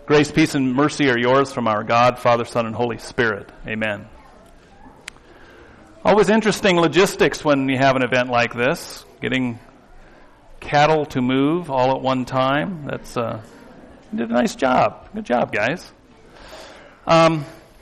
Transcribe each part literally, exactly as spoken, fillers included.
Grace, peace, and mercy are yours from our God, Father, Son, and Holy Spirit. Amen. Always interesting logistics when you have an event like this. Getting cattle to move all at one time. That's uh, you did a nice job. Good job, guys. Um,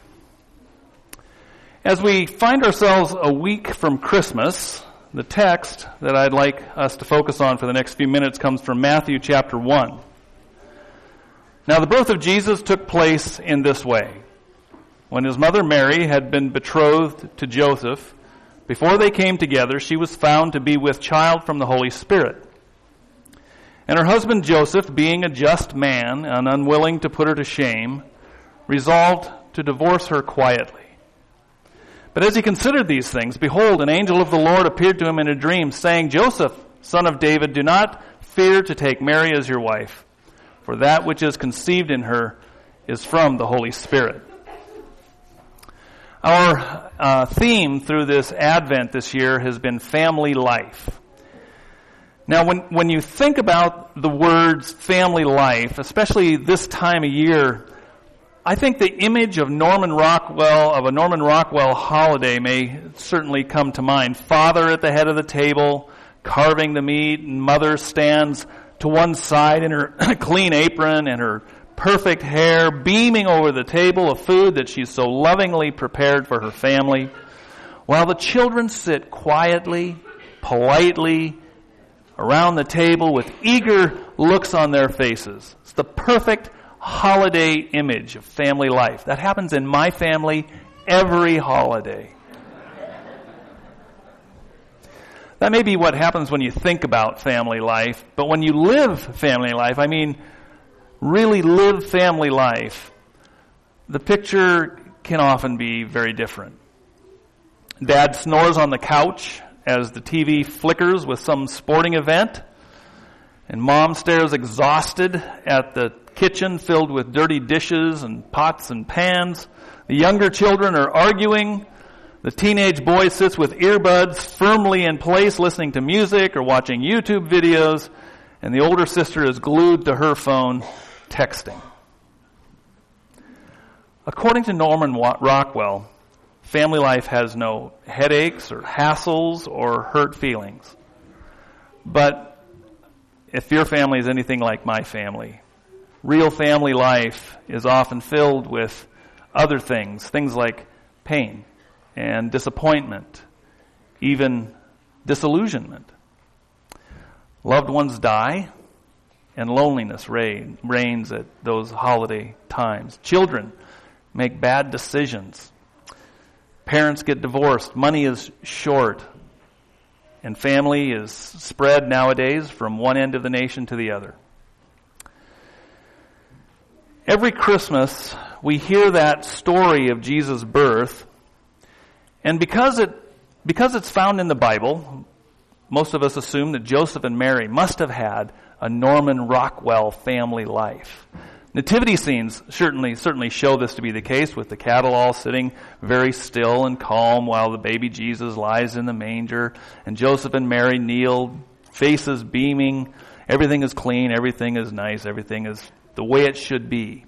as we find ourselves a week from Christmas, the text that I'd like us to focus on for the next few minutes comes from Matthew chapter one. Now, the birth of Jesus took place in this way. When his mother Mary had been betrothed to Joseph, before they came together, she was found to be with child from the Holy Spirit. And her husband Joseph, being a just man and unwilling to put her to shame, resolved to divorce her quietly. But as he considered these things, behold, an angel of the Lord appeared to him in a dream, saying, Joseph, son of David, do not fear to take Mary as your wife, for that which is conceived in her is from the Holy Spirit. Our uh, theme through this Advent this year has been family life. Now, when, when you think about the words family life, especially this time of year, I think the image of Norman Rockwell, of a Norman Rockwell holiday may certainly come to mind. Father at the head of the table, carving the meat, and mother stands to one side in her clean apron and her perfect hair, beaming over the table of food that she's so lovingly prepared for her family, while the children sit quietly, politely around the table with eager looks on their faces. It's the perfect holiday image of family life. That happens in my family every holiday. That may be what happens when you think about family life, but when you live family life, I mean really live family life, the picture can often be very different. Dad snores on the couch as the T V flickers with some sporting event, and Mom stares exhausted at the kitchen filled with dirty dishes and pots and pans. The younger children are arguing. The teenage boy sits with earbuds firmly in place listening to music or watching YouTube videos, and the older sister is glued to her phone texting. According to Norman Rockwell, family life has no headaches or hassles or hurt feelings. But if your family is anything like my family, real family life is often filled with other things, things like pain and disappointment, even disillusionment. Loved ones die, and loneliness reign, reigns at those holiday times. Children make bad decisions. Parents get divorced. Money is short. And family is spread nowadays from one end of the nation to the other. Every Christmas, we hear that story of Jesus' birth. And because it because it's found in the Bible, most of us assume that Joseph and Mary must have had a Norman Rockwell family life. Nativity scenes certainly certainly show this to be the case, with the cattle all sitting very still and calm while the baby Jesus lies in the manger, and Joseph and Mary kneel, faces beaming. Everything is clean, everything is nice, everything is the way it should be.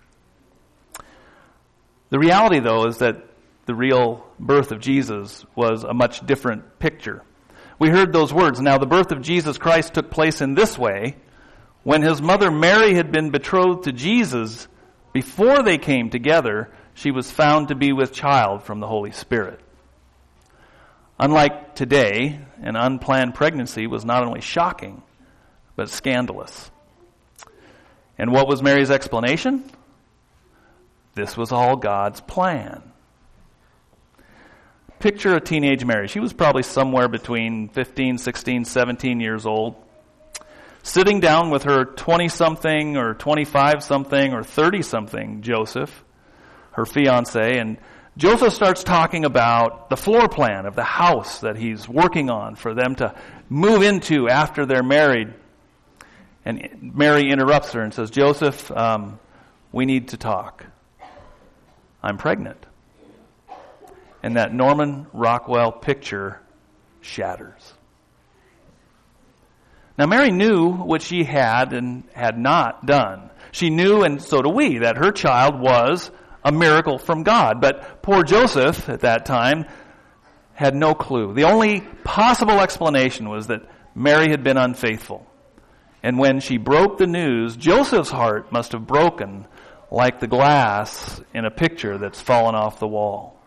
The reality, though, is that the real birth of Jesus was a much different picture. We heard those words. Now, the birth of Jesus Christ took place in this way. When his mother Mary had been betrothed to Jesus, before they came together, she was found to be with child from the Holy Spirit. Unlike today, an unplanned pregnancy was not only shocking, but scandalous. And what was Mary's explanation? This was all God's plan. Picture a teenage Mary. She was probably somewhere between fifteen, sixteen, seventeen years old, sitting down with her twenty-something or twenty-five-something or thirty-something Joseph, her fiancé, and Joseph starts talking about the floor plan of the house that he's working on for them to move into after they're married. And Mary interrupts her and says, Joseph, um, we need to talk. I'm pregnant. And that Norman Rockwell picture shatters. Now, Mary knew what she had and had not done. She knew, and so do we, that her child was a miracle from God. But poor Joseph, at that time, had no clue. The only possible explanation was that Mary had been unfaithful. And when she broke the news, Joseph's heart must have broken like the glass in a picture that's fallen off the wall.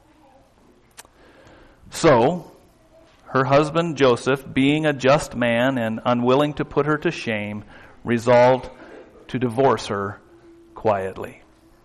So, her husband Joseph, being a just man and unwilling to put her to shame, resolved to divorce her quietly.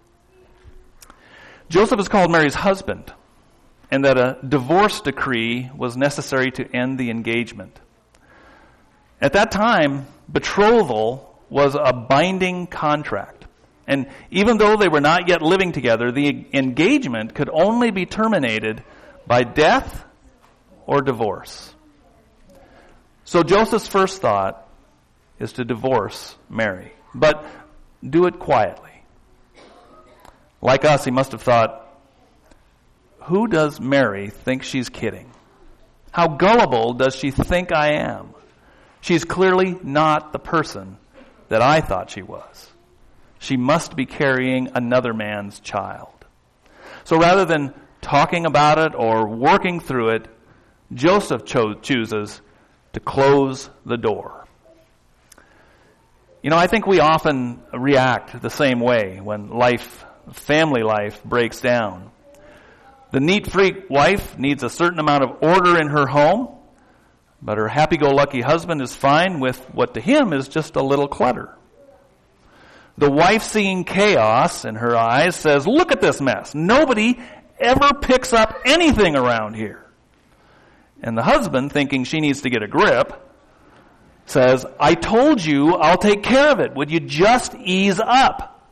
Joseph is called Mary's husband, and that a divorce decree was necessary to end the engagement. At that time, betrothal was a binding contract. And even though they were not yet living together, the engagement could only be terminated by death or divorce. So Joseph's first thought is to divorce Mary, but do it quietly. Like us, he must have thought, who does Mary think she's kidding? How gullible does she think I am? She's clearly not the person that I thought she was. She must be carrying another man's child. So rather than talking about it or working through it, Joseph cho- chooses to close the door. You know, I think we often react the same way when life, family life, breaks down. The neat freak wife needs a certain amount of order in her home, but her happy-go-lucky husband is fine with what to him is just a little clutter. The wife, seeing chaos in her eyes, says, look at this mess. Nobody ever picks up anything around here. And the husband, thinking she needs to get a grip, says, I told you I'll take care of it. Would you just ease up?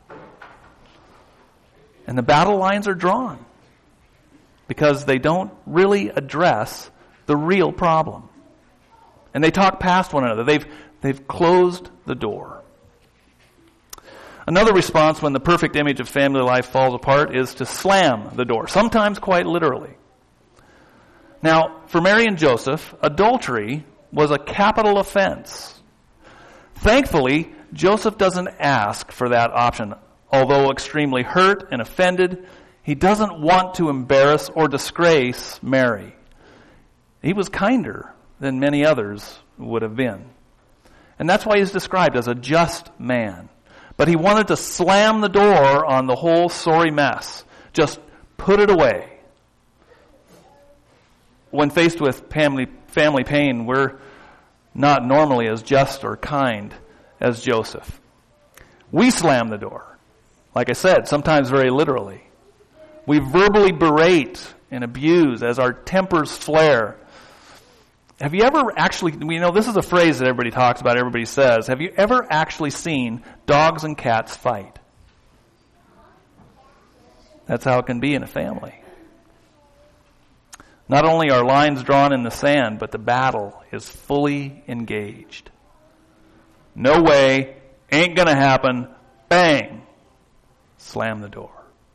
And the battle lines are drawn because they don't really address the real problem. And they talk past one another. They've, they've closed the door. Another response when the perfect image of family life falls apart is to slam the door, sometimes quite literally. Now, for Mary and Joseph, adultery was a capital offense. Thankfully, Joseph doesn't ask for that option. Although extremely hurt and offended, he doesn't want to embarrass or disgrace Mary. He was kinder than many others would have been. And that's why he's described as a just man. But he wanted to slam the door on the whole sorry mess. Just put it away. When faced with family, family pain, we're not normally as just or kind as Joseph. We slam the door. Like I said, sometimes very literally. We verbally berate and abuse as our tempers flare. Have you ever actually, you know, this is a phrase that everybody talks about, everybody says. Have you ever actually seen dogs and cats fight? That's how it can be in a family. Not only are lines drawn in the sand, but the battle is fully engaged. No way, ain't gonna happen, bang, slam the door.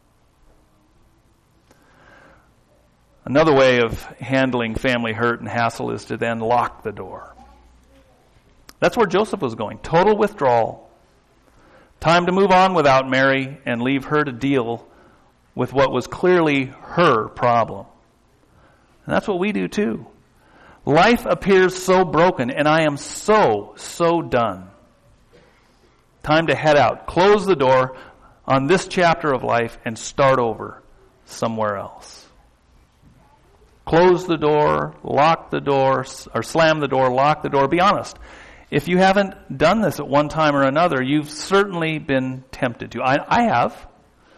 Another way of handling family hurt and hassle is to then lock the door. That's where Joseph was going. Total withdrawal. Time to move on without Mary and leave her to deal with what was clearly her problem. And that's what we do too. Life appears so broken, and I am so, so done. Time to head out. Close the door on this chapter of life and start over somewhere else. Close the door, lock the door, or slam the door, lock the door. Be honest. If you haven't done this at one time or another, you've certainly been tempted to. I, I have.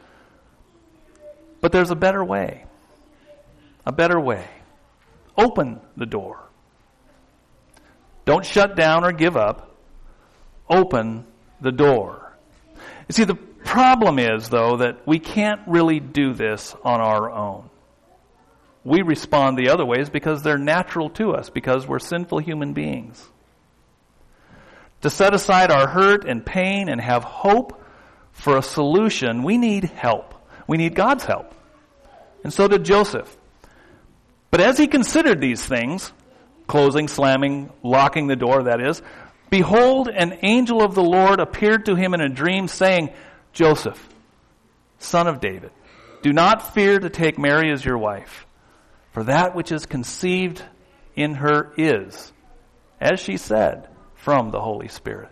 But there's a better way. A better way. Open the door. Don't shut down or give up. Open the door. You see, the problem is, though, that we can't really do this on our own. We respond the other ways because they're natural to us, because we're sinful human beings. To set aside our hurt and pain and have hope for a solution, we need help. We need God's help. And so did Joseph. But as he considered these things, closing, slamming, locking the door, that is, Behold, an angel of the Lord appeared to him in a dream, saying, Joseph, son of David, do not fear to take Mary as your wife, for that which is conceived in her is, as she said, from the Holy Spirit.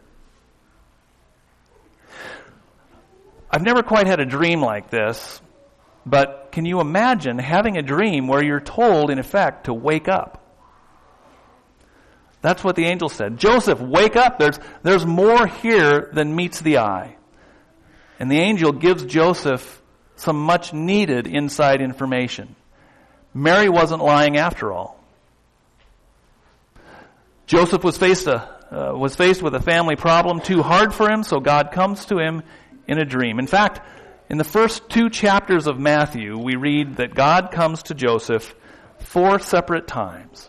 I've never quite had a dream like this, but can you imagine having a dream where you're told, in effect, to wake up? That's what the angel said. Joseph, wake up. There's, there's more here than meets the eye. And the angel gives Joseph some much needed inside information. Mary wasn't lying after all. Joseph was faced, a, uh, was faced with a family problem too hard for him, so God comes to him in a dream. In fact, in the first two chapters of Matthew, we read that God comes to Joseph four separate times.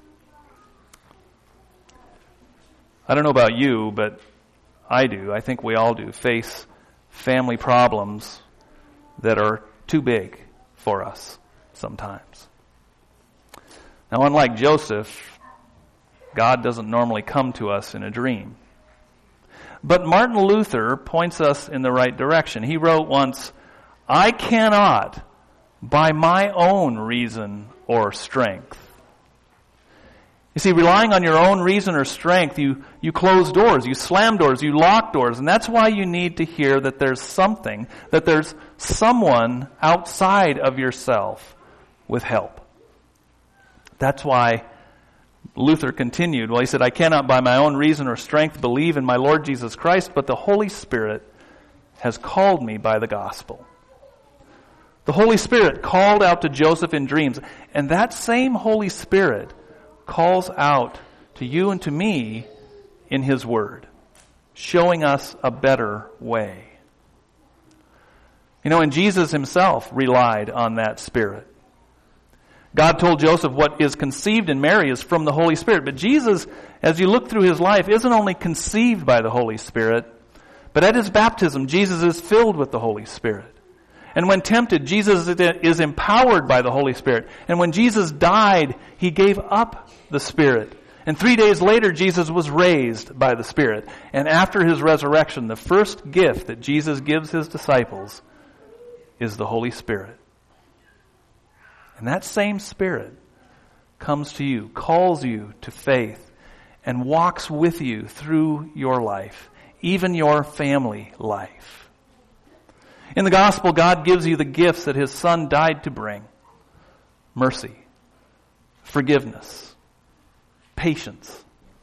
I don't know about you, but I do. I think we all do face family problems that are too big for us sometimes. Now, unlike Joseph, God doesn't normally come to us in a dream. But Martin Luther points us in the right direction. He wrote once, I cannot, by my own reason or strength. You see, relying on your own reason or strength, you, you close doors, you slam doors, you lock doors, and that's why you need to hear that there's something, that there's someone outside of yourself with help. That's why Luther continued. Well, he said, I cannot by my own reason or strength believe in my Lord Jesus Christ, but the Holy Spirit has called me by the gospel. The Holy Spirit called out to Joseph in dreams, and that same Holy Spirit calls out to you and to me in His Word, showing us a better way. You know, and Jesus Himself relied on that Spirit. God told Joseph what is conceived in Mary is from the Holy Spirit. But Jesus, as you look through His life, isn't only conceived by the Holy Spirit, but at His baptism, Jesus is filled with the Holy Spirit. And when tempted, Jesus is empowered by the Holy Spirit. And when Jesus died, He gave up the Spirit. And three days later, Jesus was raised by the Spirit. And after His resurrection, the first gift that Jesus gives His disciples is the Holy Spirit. And that same Spirit comes to you, calls you to faith, and walks with you through your life, even your family life. In the gospel, God gives you the gifts that His Son died to bring. Mercy, forgiveness, patience,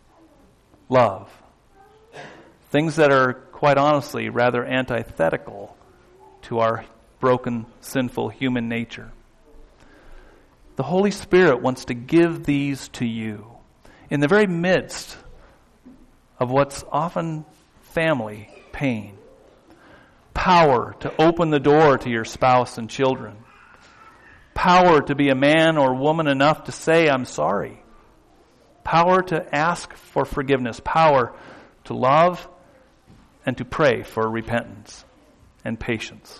love. Things that are, quite honestly, rather antithetical to our broken, sinful human nature. The Holy Spirit wants to give these to you in the very midst of what's often family pain. Power to open the door to your spouse and children. Power to be a man or woman enough to say, I'm sorry. Power to ask for forgiveness. Power to love and to pray for repentance and patience.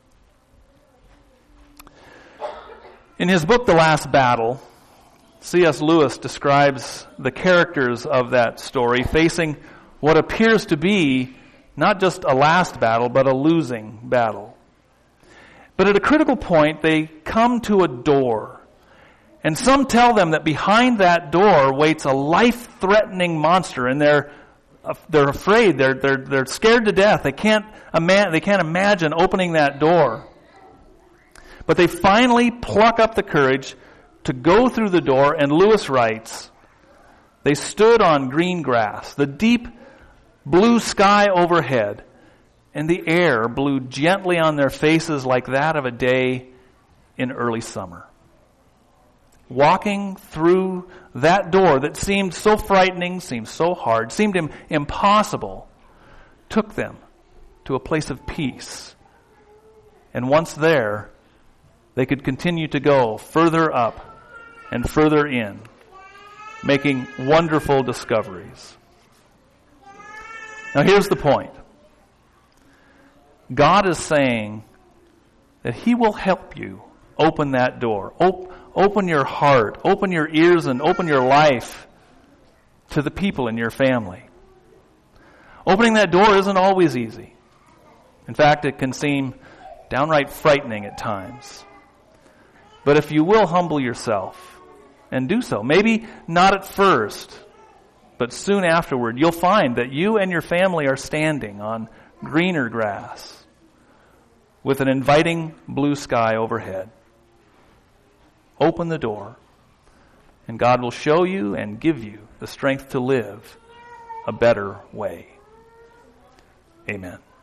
In his book, The Last Battle, C S Lewis describes the characters of that story facing what appears to be not just a last battle, but a losing battle. But at a critical point, they come to a door. And some tell them that behind that door waits a life-threatening monster, and they're they're afraid, they're they're they're scared to death. They can't ima- they can't imagine opening that door. But they finally pluck up the courage to go through the door, and Lewis writes, they stood on green grass, the deep blue sky overhead, and the air blew gently on their faces like that of a day in early summer. Walking through that door that seemed so frightening, seemed so hard, seemed im- impossible, took them to a place of peace. And once there, they could continue to go further up and further in, making wonderful discoveries. Now here's the point. God is saying that He will help you open that door. Op- open your heart, open your ears, and open your life to the people in your family. Opening that door isn't always easy. In fact, it can seem downright frightening at times. But if you will humble yourself and do so, maybe not at first, but soon afterward, you'll find that you and your family are standing on greener grass with an inviting blue sky overhead. Open the door, and God will show you and give you the strength to live a better way. Amen.